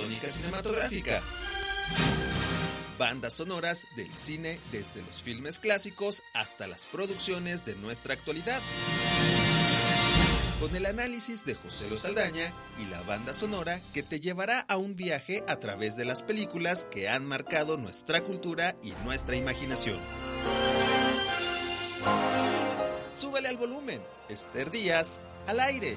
Pentatónica Cinematográfica. Bandas sonoras del cine, desde los filmes clásicos hasta las producciones de nuestra actualidad. Con el análisis de José Luis Saldaña y la banda sonora que te llevará a un viaje a través de las películas que han marcado nuestra cultura y nuestra imaginación. Súbele al volumen. Esther Díaz, al aire.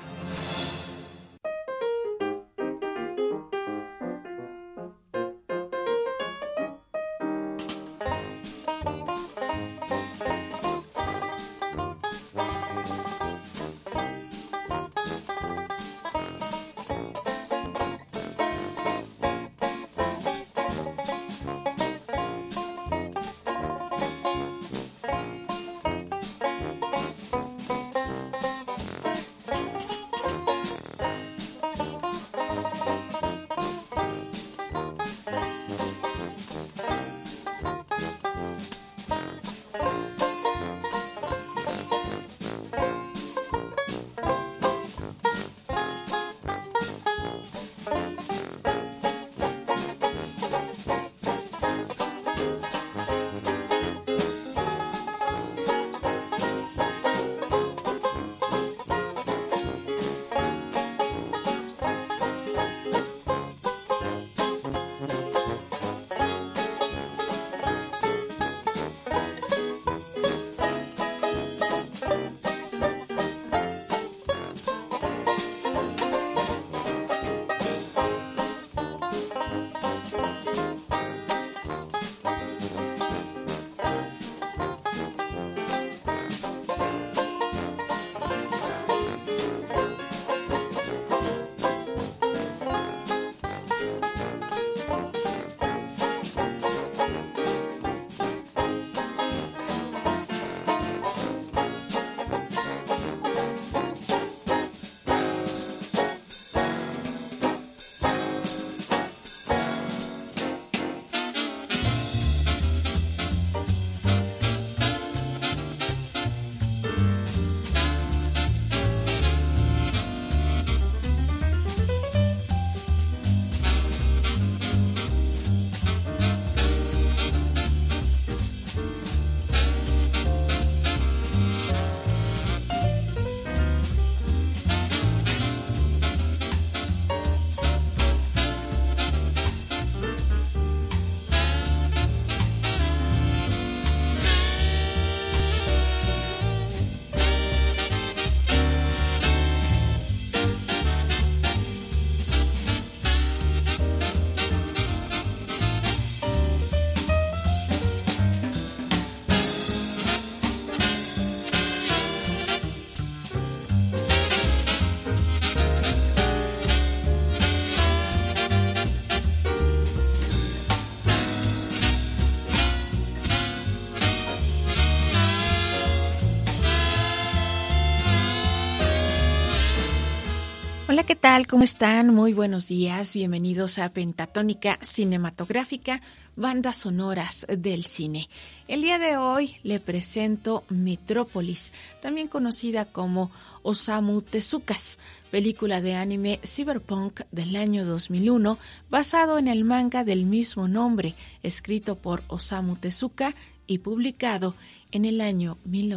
Hola, ¿qué tal? ¿Cómo están? Muy buenos días. Bienvenidos a Pentatónica Cinematográfica, bandas sonoras del cine. El día de hoy le presento Metrópolis, también conocida como Osamu Tezuka's, película de anime cyberpunk del año 2001, basado en el manga del mismo nombre, escrito por Osamu Tezuka y publicado en el año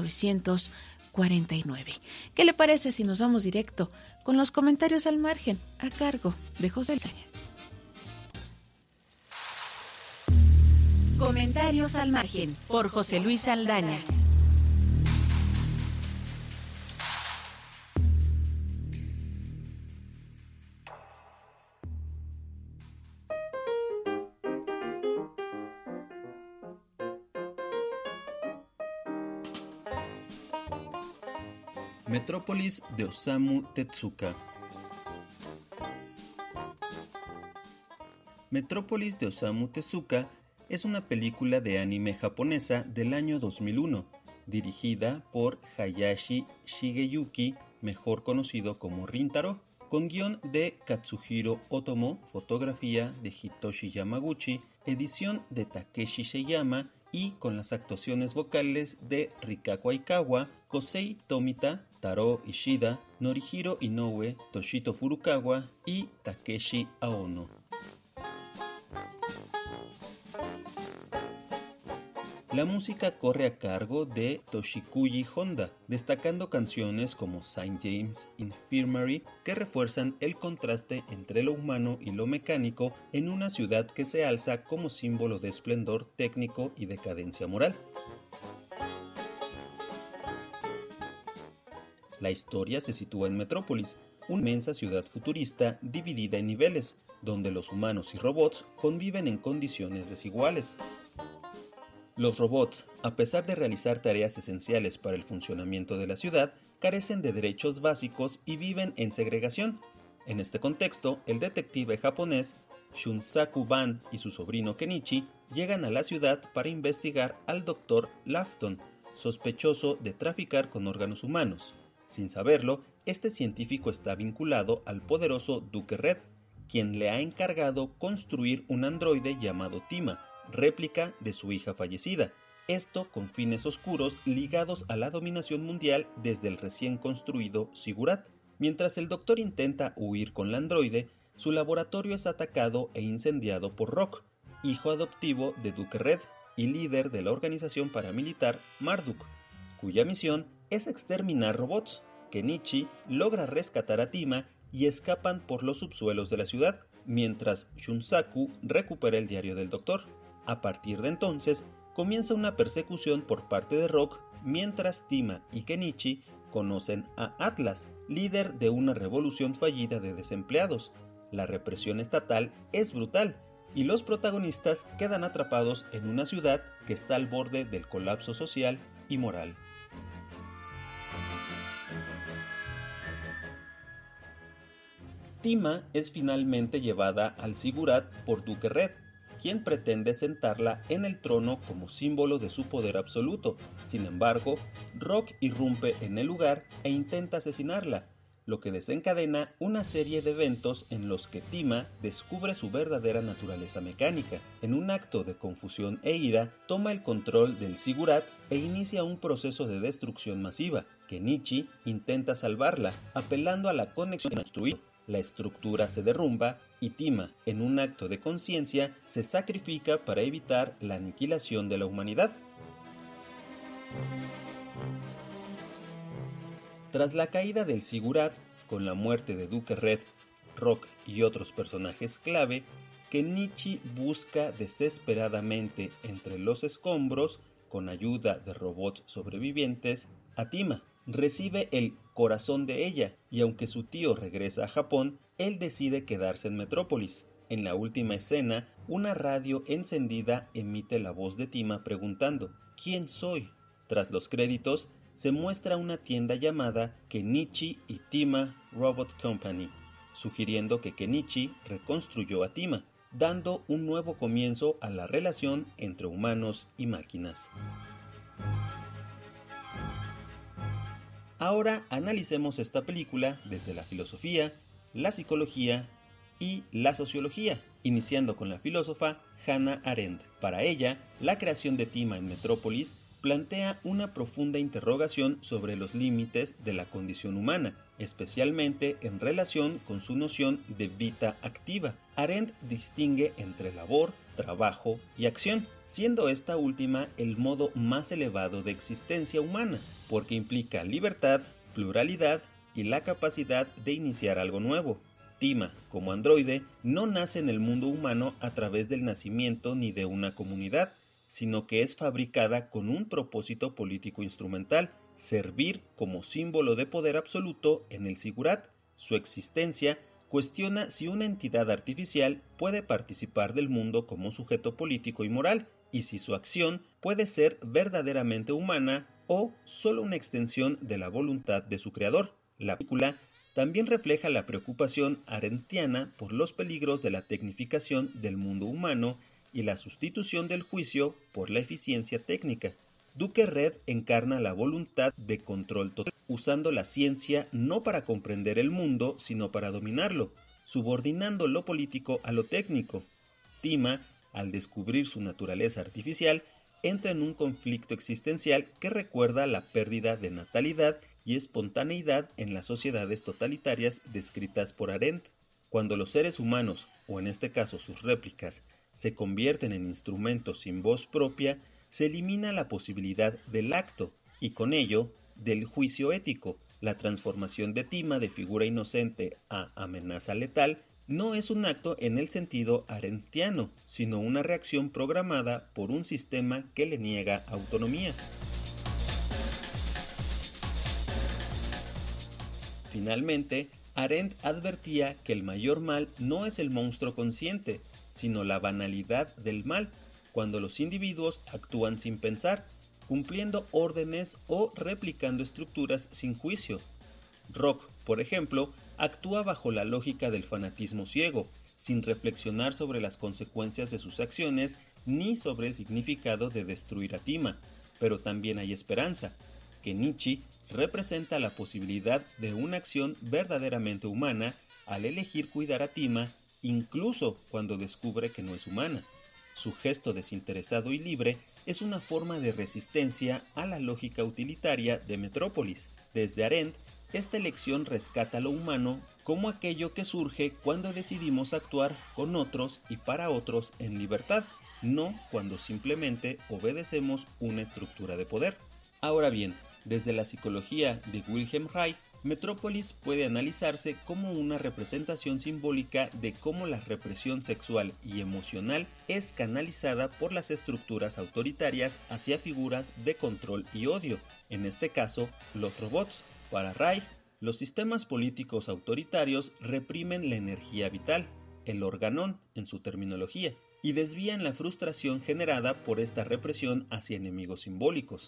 1949. ¿Qué le parece si nos vamos directo con los comentarios al margen, a cargo de José Luis Saldaña? Comentarios al margen, por José Luis Saldaña. Metrópolis de Osamu Tezuka. Metrópolis de Osamu Tezuka es una película de anime japonesa del año 2001, dirigida por Hayashi Shigeyuki, mejor conocido como Rintaro, con guión de Katsuhiro Otomo, fotografía de Hitoshi Yamaguchi, edición de Takeshi Seiyama y con las actuaciones vocales de Rikako Aikawa, Kosei Tomita, Taro Ishida, Norihiro Inoue, Toshito Furukawa y Takeshi Aono. La música corre a cargo de Toshikuyi Honda, destacando canciones como St. James Infirmary, que refuerzan el contraste entre lo humano y lo mecánico en una ciudad que se alza como símbolo de esplendor técnico y decadencia moral. La historia se sitúa en Metrópolis, una inmensa ciudad futurista dividida en niveles, donde los humanos y robots conviven en condiciones desiguales. Los robots, a pesar de realizar tareas esenciales para el funcionamiento de la ciudad, carecen de derechos básicos y viven en segregación. En este contexto, el detective japonés Shunsaku Ban y su sobrino Kenichi llegan a la ciudad para investigar al Dr. Lafton, sospechoso de traficar con órganos humanos. Sin saberlo, este científico está vinculado al poderoso Duke Red, quien le ha encargado construir un androide llamado Tima, réplica de su hija fallecida, esto con fines oscuros ligados a la dominación mundial desde el recién construido Ziggurat. Mientras el doctor intenta huir con la androide, su laboratorio es atacado e incendiado por Rock, hijo adoptivo de Duke Red y líder de la organización paramilitar Marduk, cuya misión es exterminar robots. Kenichi logra rescatar a Tima y escapan por los subsuelos de la ciudad, mientras Shunsaku recupera el diario del doctor. A partir de entonces, comienza una persecución por parte de Rock, mientras Tima y Kenichi conocen a Atlas, líder de una revolución fallida de desempleados. La represión estatal es brutal, y los protagonistas quedan atrapados en una ciudad que está al borde del colapso social y moral. Tima es finalmente llevada al Ziggurat por Duke Red, quien pretende sentarla en el trono como símbolo de su poder absoluto. Sin embargo, Rock irrumpe en el lugar e intenta asesinarla, lo que desencadena una serie de eventos en los que Tima descubre su verdadera naturaleza mecánica. En un acto de confusión e ira, toma el control del Ziggurat e inicia un proceso de destrucción masiva. Kenichi intenta salvarla, apelando a la conexión construida. La estructura se derrumba y Tima, en un acto de conciencia, se sacrifica para evitar la aniquilación de la humanidad. Tras la caída del Ziggurat, con la muerte de Duke Red, Rock y otros personajes clave, Kenichi busca desesperadamente entre los escombros, con ayuda de robots sobrevivientes, a Tima. Recibe el corazón de ella, y aunque su tío regresa a Japón, él decide quedarse en Metrópolis. En la última escena, una radio encendida emite la voz de Tima preguntando ¿quién soy? Tras los créditos, se muestra una tienda llamada Kenichi y Tima Robot Company, sugiriendo que Kenichi reconstruyó a Tima, dando un nuevo comienzo a la relación entre humanos y máquinas. Ahora analicemos esta película desde la filosofía, la psicología y la sociología, iniciando con la filósofa Hannah Arendt. Para ella, la creación de Tima en Metrópolis plantea una profunda interrogación sobre los límites de la condición humana, especialmente en relación con su noción de vida activa. Arendt distingue entre labor, trabajo y acción, siendo esta última el modo más elevado de existencia humana, porque implica libertad, pluralidad y la capacidad de iniciar algo nuevo. Tima, como androide, no nace en el mundo humano a través del nacimiento ni de una comunidad, sino que es fabricada con un propósito político instrumental, servir como símbolo de poder absoluto en el Ziggurat. Su existencia cuestiona si una entidad artificial puede participar del mundo como sujeto político y moral, y si su acción puede ser verdaderamente humana o solo una extensión de la voluntad de su creador. La película también refleja la preocupación arendtiana por los peligros de la tecnificación del mundo humano y la sustitución del juicio por la eficiencia técnica. Duke Red encarna la voluntad de control total, usando la ciencia no para comprender el mundo, sino para dominarlo, subordinando lo político a lo técnico. Tima, al descubrir su naturaleza artificial, entra en un conflicto existencial que recuerda la pérdida de natalidad y espontaneidad en las sociedades totalitarias descritas por Arendt. Cuando los seres humanos, o en este caso sus réplicas, se convierten en instrumentos sin voz propia, se elimina la posibilidad del acto, y con ello, del juicio ético. La transformación de Tima de figura inocente a amenaza letal no es un acto en el sentido arendtiano, sino una reacción programada por un sistema que le niega autonomía. Finalmente, Arendt advertía que el mayor mal no es el monstruo consciente, sino la banalidad del mal, cuando los individuos actúan sin pensar, cumpliendo órdenes o replicando estructuras sin juicio. Rock, por ejemplo, actúa bajo la lógica del fanatismo ciego, sin reflexionar sobre las consecuencias de sus acciones ni sobre el significado de destruir a Tima. Pero también hay esperanza. Kenichi representa la posibilidad de una acción verdaderamente humana al elegir cuidar a Tima, incluso cuando descubre que no es humana. Su gesto desinteresado y libre es una forma de resistencia a la lógica utilitaria de Metrópolis. Desde Arendt, esta elección rescata lo humano como aquello que surge cuando decidimos actuar con otros y para otros en libertad, no cuando simplemente obedecemos una estructura de poder. Ahora bien, desde la psicología de Wilhelm Reich, Metrópolis puede analizarse como una representación simbólica de cómo la represión sexual y emocional es canalizada por las estructuras autoritarias hacia figuras de control y odio, en este caso, los robots. Para Reich, los sistemas políticos autoritarios reprimen la energía vital, el organón en su terminología, y desvían la frustración generada por esta represión hacia enemigos simbólicos.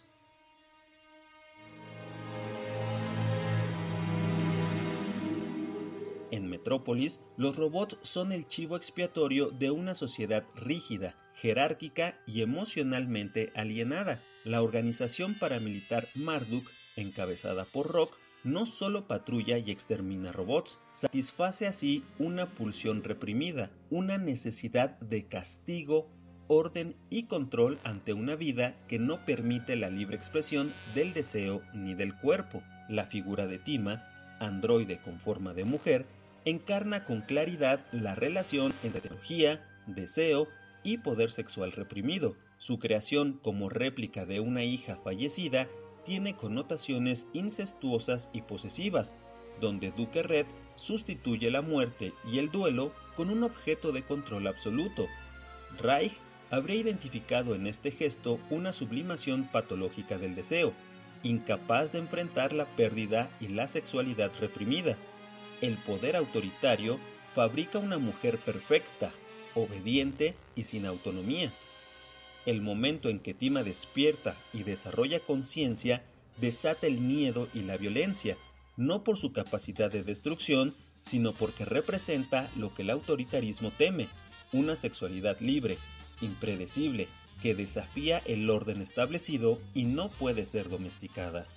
En Metrópolis, los robots son el chivo expiatorio de una sociedad rígida, jerárquica y emocionalmente alienada. La organización paramilitar Marduk, encabezada por Rock, no solo patrulla y extermina robots, satisface así una pulsión reprimida, una necesidad de castigo, orden y control ante una vida que no permite la libre expresión del deseo ni del cuerpo. La figura de Tima, androide con forma de mujer, encarna con claridad la relación entre tecnología, deseo y poder sexual reprimido. Su creación como réplica de una hija fallecida tiene connotaciones incestuosas y posesivas, donde Duke Red sustituye la muerte y el duelo con un objeto de control absoluto. Reich habría identificado en este gesto una sublimación patológica del deseo, incapaz de enfrentar la pérdida y la sexualidad reprimida. El poder autoritario fabrica una mujer perfecta, obediente y sin autonomía. El momento en que Tima despierta y desarrolla conciencia desata el miedo y la violencia, no por su capacidad de destrucción, sino porque representa lo que el autoritarismo teme, una sexualidad libre, impredecible, que desafía el orden establecido y no puede ser domesticada.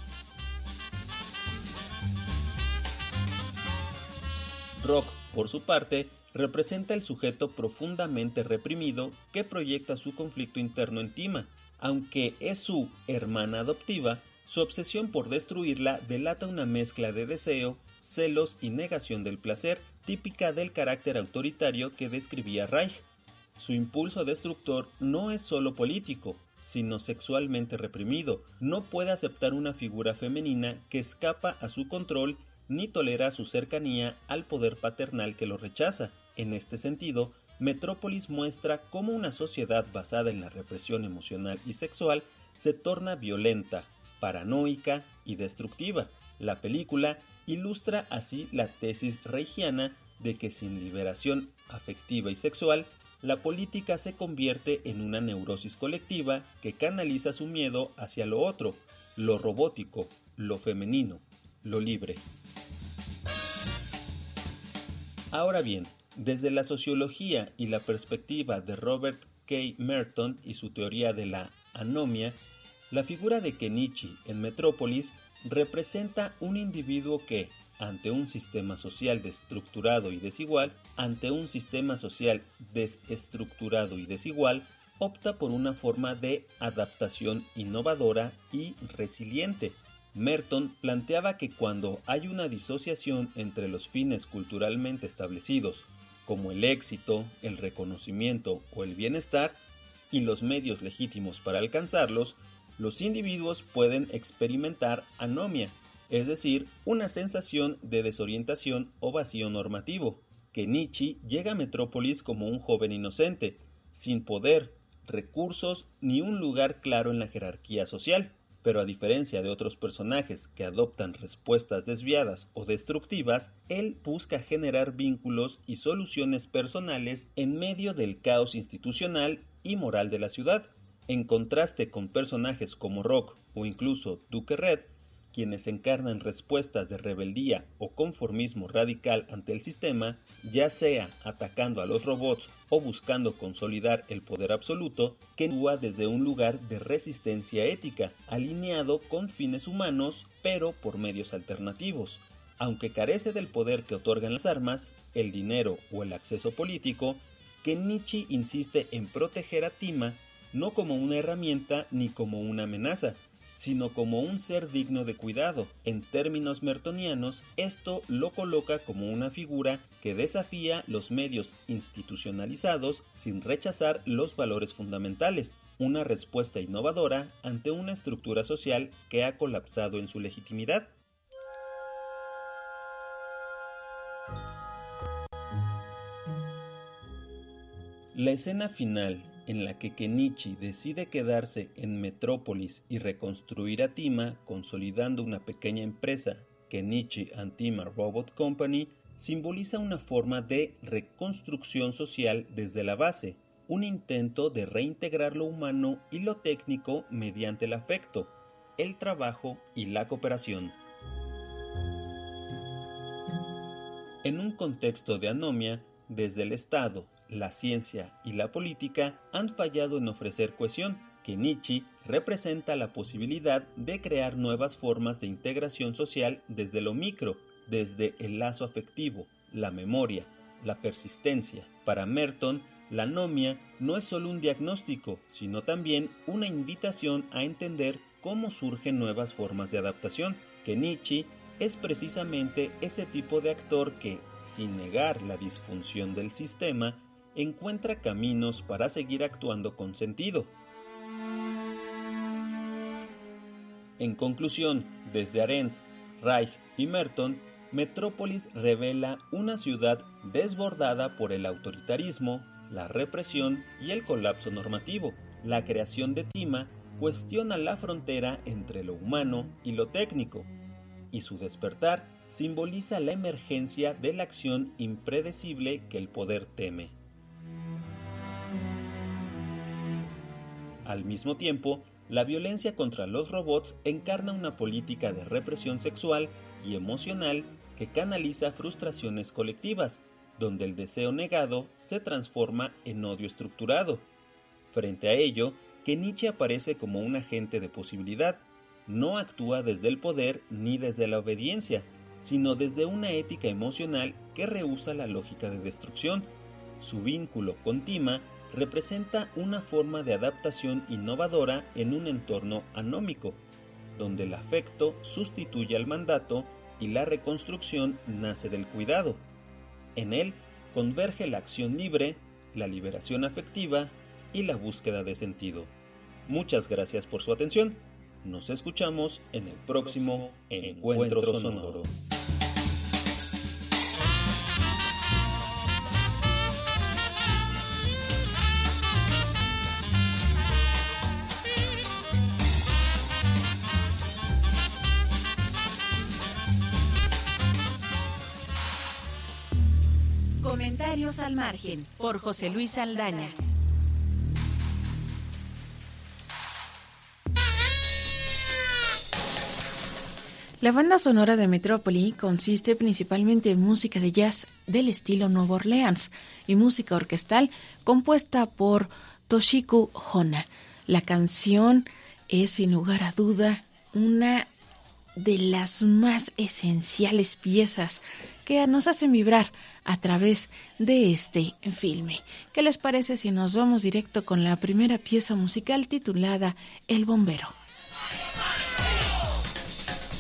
Rock, por su parte, representa el sujeto profundamente reprimido que proyecta su conflicto interno en Tima. Aunque es su hermana adoptiva, su obsesión por destruirla delata una mezcla de deseo, celos y negación del placer, típica del carácter autoritario que describía Reich. Su impulso destructor no es solo político, sino sexualmente reprimido. No puede aceptar una figura femenina que escapa a su control ni tolera su cercanía al poder paternal que lo rechaza. En este sentido, Metrópolis muestra cómo una sociedad basada en la represión emocional y sexual se torna violenta, paranoica y destructiva. La película ilustra así la tesis reichiana de que sin liberación afectiva y sexual, la política se convierte en una neurosis colectiva que canaliza su miedo hacia lo otro, lo robótico, lo femenino, lo libre. Ahora bien, desde la sociología y la perspectiva de Robert K. Merton y su teoría de la anomia, la figura de Kenichi en Metrópolis representa un individuo que, ante un sistema social desestructurado y desigual, opta por una forma de adaptación innovadora y resiliente. Merton planteaba que cuando hay una disociación entre los fines culturalmente establecidos, como el éxito, el reconocimiento o el bienestar, y los medios legítimos para alcanzarlos, los individuos pueden experimentar anomia, es decir, una sensación de desorientación o vacío normativo. Kenichi llega a Metrópolis como un joven inocente, sin poder, recursos ni un lugar claro en la jerarquía social, pero a diferencia de otros personajes que adoptan respuestas desviadas o destructivas, él busca generar vínculos y soluciones personales en medio del caos institucional y moral de la ciudad, en contraste con personajes como Rock o incluso Duke Red, quienes encarnan respuestas de rebeldía o conformismo radical ante el sistema, ya sea atacando a los robots o buscando consolidar el poder absoluto, que actúa desde un lugar de resistencia ética, alineado con fines humanos, pero por medios alternativos. Aunque carece del poder que otorgan las armas, el dinero o el acceso político, Kenichi insiste en proteger a Tima no como una herramienta ni como una amenaza, sino como un ser digno de cuidado. En términos mertonianos, esto lo coloca como una figura que desafía los medios institucionalizados sin rechazar los valores fundamentales, una respuesta innovadora ante una estructura social que ha colapsado en su legitimidad. La escena final, en la que Kenichi decide quedarse en Metrópolis y reconstruir a Tima, consolidando una pequeña empresa, Kenichi and Tima Robot Company, simboliza una forma de reconstrucción social desde la base, un intento de reintegrar lo humano y lo técnico mediante el afecto, el trabajo y la cooperación. En un contexto de anomia, desde el Estado, la ciencia y la política han fallado en ofrecer cohesión. Kenichi representa la posibilidad de crear nuevas formas de integración social desde lo micro, desde el lazo afectivo, la memoria, la persistencia. Para Merton, la anomia no es solo un diagnóstico, sino también una invitación a entender cómo surgen nuevas formas de adaptación. Kenichi es precisamente ese tipo de actor que, sin negar la disfunción del sistema, encuentra caminos para seguir actuando con sentido. En conclusión, desde Arendt, Reich y Merton, Metrópolis revela una ciudad desbordada por el autoritarismo, la represión y el colapso normativo. La creación de Tima cuestiona la frontera entre lo humano y lo técnico, y su despertar simboliza la emergencia de la acción impredecible que el poder teme. Al mismo tiempo, la violencia contra los robots encarna una política de represión sexual y emocional que canaliza frustraciones colectivas, donde el deseo negado se transforma en odio estructurado. Frente a ello, Kenichi aparece como un agente de posibilidad. No actúa desde el poder ni desde la obediencia, sino desde una ética emocional que rehúsa la lógica de destrucción. Su vínculo con Tima representa una forma de adaptación innovadora en un entorno anómico, donde el afecto sustituye al mandato y la reconstrucción nace del cuidado. En él converge la acción libre, la liberación afectiva y la búsqueda de sentido. Muchas gracias por su atención. Nos escuchamos en el próximo Encuentro Sonoro. Comentarios al margen, por José Luis Saldaña. La banda sonora de Metrópoli consiste principalmente en música de jazz del estilo Nueva Orleans y música orquestal compuesta por Toshiko Hona. La canción es, sin lugar a duda, una de las más esenciales piezas que nos hacen vibrar a través de este filme. ¿Qué les parece si nos vamos directo con la primera pieza musical titulada El Bombero?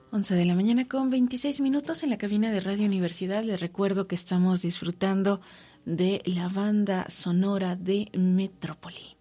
11 de la mañana con 26 minutos en la cabina de Radio Universidad. Les recuerdo que estamos disfrutando de la banda sonora de Metrópoli.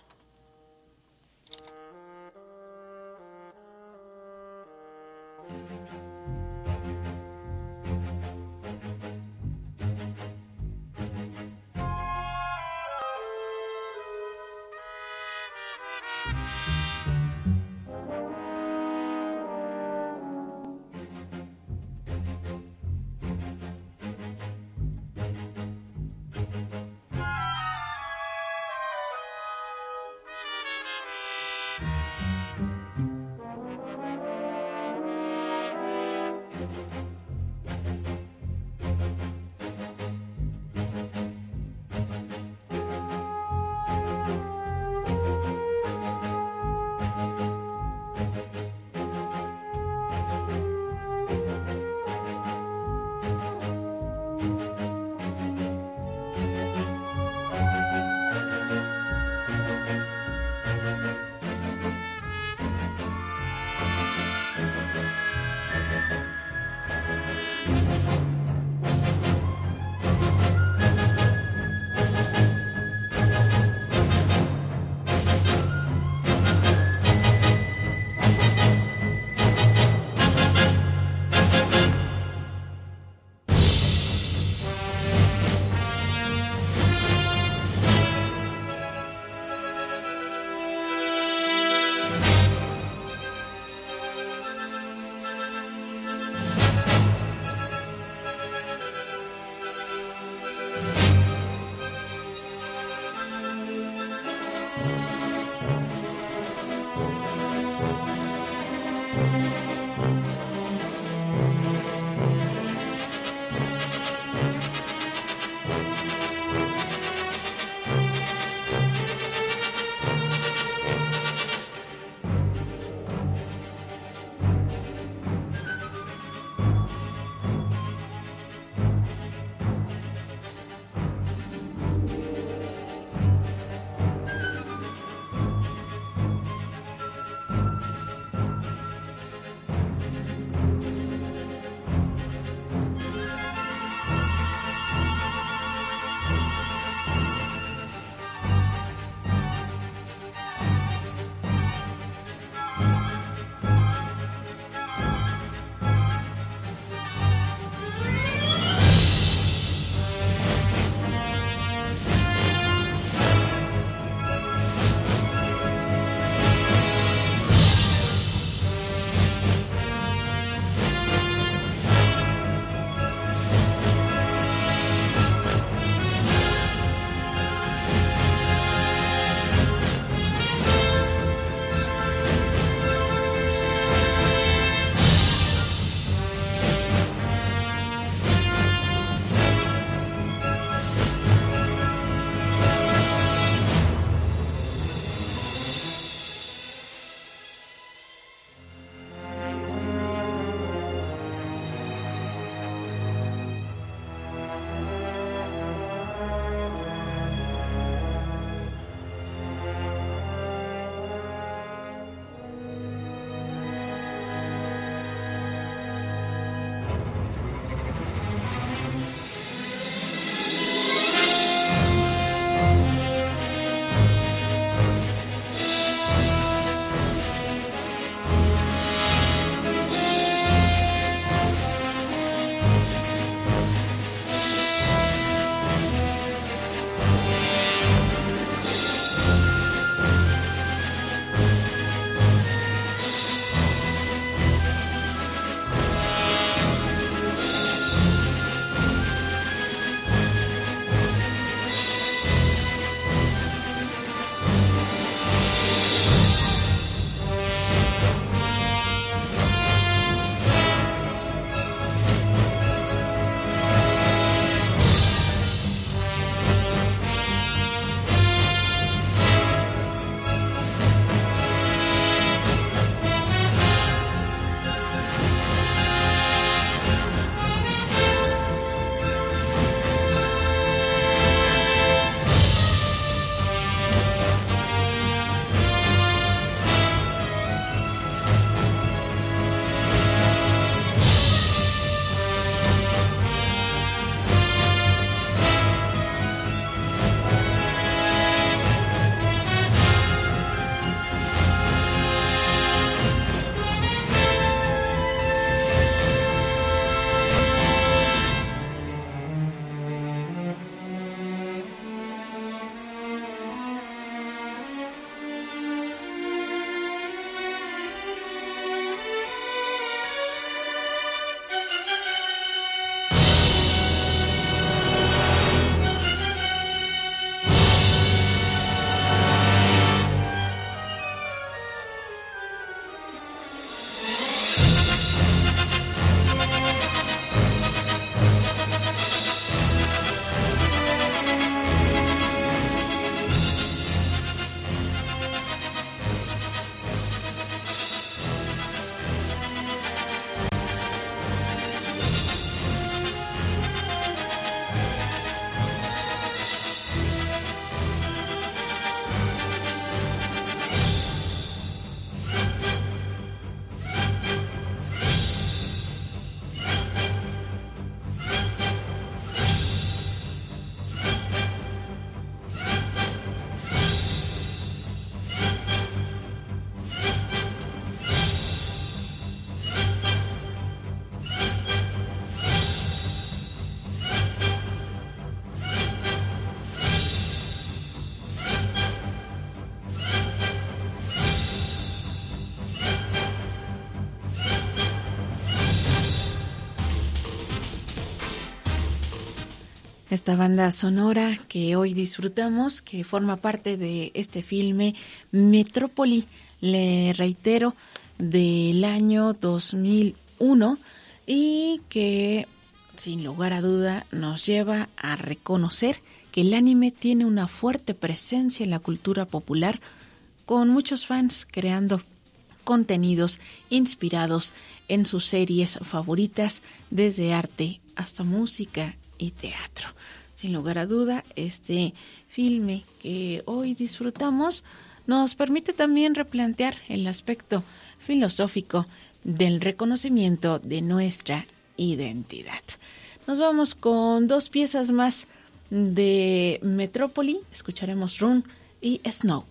Esta banda sonora que hoy disfrutamos, que forma parte de este filme Metrópoli, le reitero, del año 2001, y que sin lugar a duda nos lleva a reconocer que el anime tiene una fuerte presencia en la cultura popular, con muchos fans creando contenidos inspirados en sus series favoritas, desde arte hasta música y teatro. Sin lugar a duda, este filme que hoy disfrutamos nos permite también replantear el aspecto filosófico del reconocimiento de nuestra identidad. Nos vamos con dos piezas más de Metrópoli. Escucharemos Run y Snow.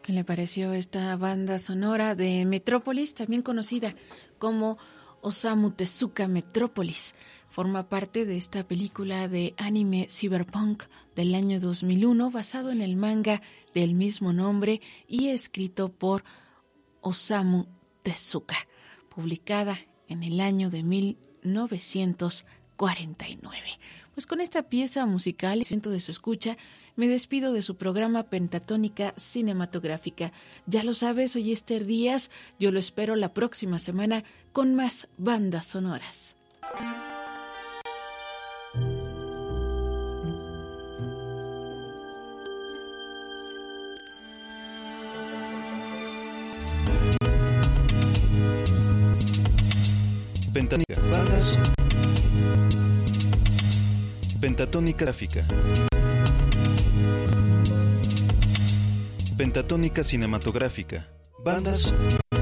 ¿Qué le pareció esta banda sonora de Metrópolis, también conocida como Osamu Tezuka Metrópolis? Forma parte de esta película de anime cyberpunk del año 2001, basado en el manga del mismo nombre y escrito por Osamu Tezuka, publicada en el año de 1949. Pues con esta pieza musical y siento de su escucha, me despido de su programa Pentatónica Cinematográfica. Ya lo sabes, soy Esther Díaz, yo lo espero la próxima semana con más bandas sonoras. Pentatónica, bandas. Pentatónica gráfica. Pentatónica cinematográfica. Bandas.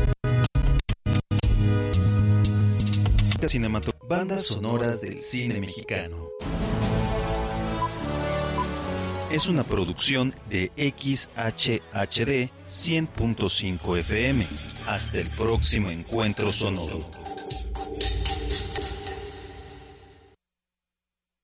Bandas sonoras del cine mexicano. Es una producción de XHHD 100.5 FM. Hasta el próximo encuentro sonoro.